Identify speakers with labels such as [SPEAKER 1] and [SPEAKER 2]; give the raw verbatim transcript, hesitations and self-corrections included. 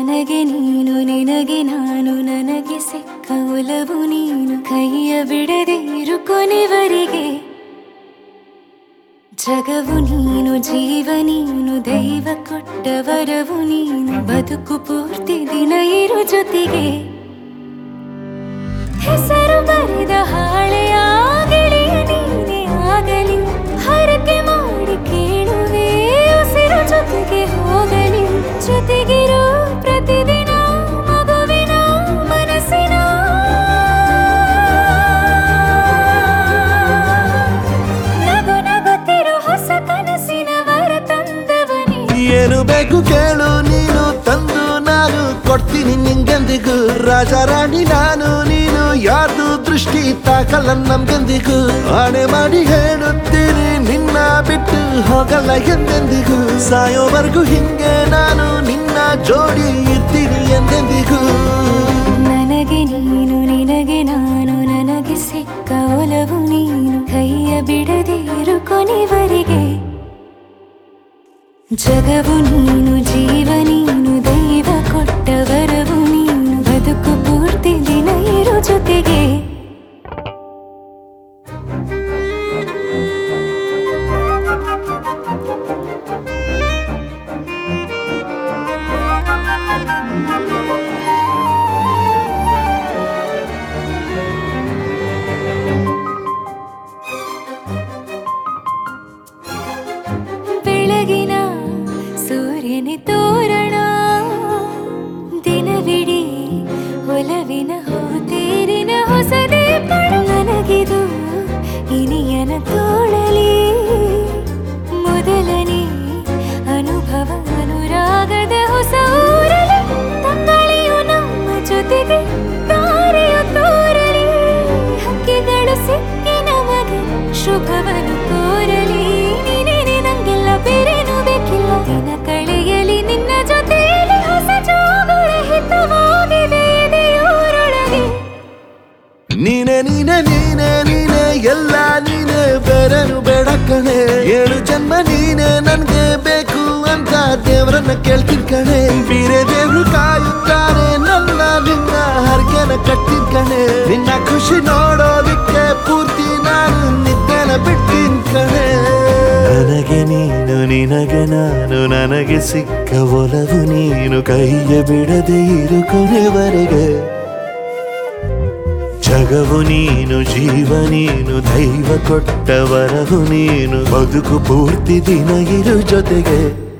[SPEAKER 1] ನನಗೆ ನೀನು ನಿನಗೆ ನಾನು ನನಗೆ ಸಿಕ್ಕ ಒಲವು ನೀನು ಕೈಯ ಬಿಡದೆ ಇರು ಕೊನೆವರೆಗೆ ಜಗವು ನೀನು ಜೀವ ನೀನು ದೈವ ಕೊಟ್ಟ ವರವು ನೀನು ಬದುಕು ಪೂರ್ತಿ ದಿನ ಇರು ಜೊತೆಗೆ ಹೆಸರು ಬರೆದ ಹಾಳೆಯ ಗೆಳೆಯ ನೀನೇ ಆಗಲಿ ಹರಕೆ ಮಾಡಿ ಕೇಳುವೆ ಉಸಿರು ಜೊತೆಗೆ ಹೋಗಲಿ ಜೊತೆಗಿರೋ ಪ್ರತಿದಿನ ಮಗುವಿನ ಮನಸ್ಸಿನ ನಗು ನಗುತ್ತಿರೋ ಹೊಸ ಕನಸಿನ ವರ ತಂದವನೇ
[SPEAKER 2] ಏನು ಬೇಕು ಕೇಳು ನೀನು ತಂದು ನಾನು ಕೊಡ್ತೀನಿ ನಿಂಗೆಂದಿಗೂ ರಾಜ ರಾಣಿ ನಾನು ನೀನು ಯಾರ್ದು ದೃಷ್ಟಿ ತಾಕಲ್ಲ ನಮ್ಗೆಂದಿಗೂ ಆಣೆ ಮಾಡಿ ಹೇಳುತ್ತೀನಿ ನಿನ್ನ ಬಿಟ್ಟು ಹೋಗಲ್ಲ ಎಂದೆಂದಿಗೂ ಸಾಯೋವರೆಗೂ ಹಿಂಗೆ ನಾನು ನಿನ್ನ ಜೋಡಿ ಇರ್ತೀನಿ ಎಂದೆಂದಿಗೂ
[SPEAKER 1] ನನಗೆ ನೀನು ನಿನಗೆ ನಾನು ನನಗೆ ಸಿಕ್ಕ ಒಲವು ನೀನು ಕೈಯ ಬಿಡದೆ ಇರು ಕೊನೆವರೆಗೆ ಜಗವು ನೀನು ಜೀವ ನೀನು ದೈವ ಕೊಟ್ಟ ವರವು ನೀನು ಬದುಕು ಪೂರ್ತಿ ದಿನ ಇರು ಜೊತೆಗೆ ಬೆಳಗಿನ ಸೂರ್ಯನೇ ತೋರಣ ದಿನವಿಡೀ ಒಲವಿನ ಹೋತೇರಿನ ಹೊಸದೇ ಪಡ ನನಗಿದು ಇನಿಯನ ತೋಳಲಿ ಮೊದಲನೇ ಅನುಭವ ಅನುರಾಗದ ಹೊಸ ಊರಲಿ ತಂಗಳಿಯು ನಮ್ಮ ಜೊತೆಗೆ ತಾರೆಯು ತೋರಲಿ ಹಕ್ಕಿಗಳು ಸಿಕ್ಕಿ ನಮಗೆ ಶುಭವನ್ನು ಕೋರಲಿ ನೀನೇನೆ ನಂಗೆಲ್ಲ ಬೇರೇನು ಬೇಕಿಲ್ಲ ದಿನ ಕಳೆಯಲಿ ನಿನ್ನ ಜೊತೆಯಲ್ಲಿ ಹೊಸ ಜೋಗುಳ ಹಿತವಾಗಿದೆ ಎದೆಯೂರೊಳಗೆ
[SPEAKER 2] ನೀನೆ ನೀನೆ ನೀನೆ ನೀನೆ ಎಲ್ಲ ನೀನೆ ಬೇರೆನು ಬೇಡ ಕಣೆ ಏಳು ಜನ್ಮ ನೀನೆ ನನ್ಗೆ ಬೇಕು ಅಂತ ದೇವರನ್ನ ಕೇಳ್ತೀನಿ ಕಣೆ ಬೇರೆ ದೇವ್ರು ಕಾಯುತ್ತಾರೆ ನನ್ನ ನಿನ್ನ ಹರಕೆನ ಕಟ್ಟಿನ ಕಣೆ ನಿನ್ನ ಖುಷಿ ನೋಡೋದಿಕ್ಕೆ ಪೂರ್ತಿ ನಾನು ನಿದ್ದೆನ ಬಿಟ್ಟಿನ ಕಣೆ ನನಗೆ ನೀನು ನಿನಗೆ ನಾನು ನನಗೆ ಸಿಕ್ಕ ಒಲವು ನೀನು ಕೈಯ ಬಿಡದೆ ಇರು ಕೊನೆವರೆಗೆ ಜಗವು ನೀನು ಜೀವ ನೀನು ದೈವ ಕೊಟ್ಟ ವರವು ನೀನು ಬದುಕು ಪೂರ್ತಿ ದಿನ ಇರು ಜೊತೆಗೆ